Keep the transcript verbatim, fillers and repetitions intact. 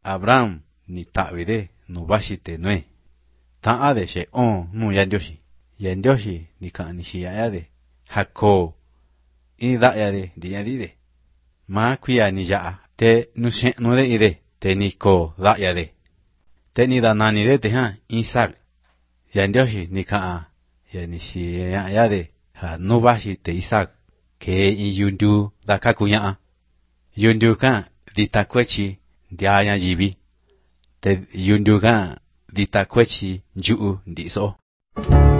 Abraham ni ta'vide nu baxite nue. Ta'a de xe on nu ya Ndioxi. Ya Ndioxi ni ka'an ni xi'a de. Jacob in da'ya de di ya di de. Ma kuia ni ya'a te nu xe'nu de ide te ni ko da'ya de. Te ni da nani de te ha Isaac. Ya Ndioxi ni ka'an ya ni xi'a ya de ha nu baxite Isaac ke in yundu da kakuña'a. Yundu ka dita kwechi dia ya yivi. Te yundu ka dita kwechi nju'u ndiso.